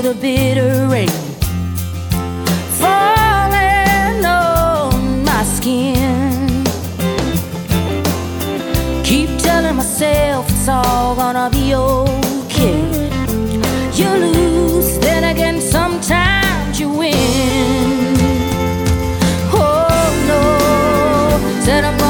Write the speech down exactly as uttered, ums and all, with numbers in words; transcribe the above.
the bitter rain falling on my skin. Keep telling myself it's all gonna be okay. You lose, then again sometimes you win. Oh no, said I'm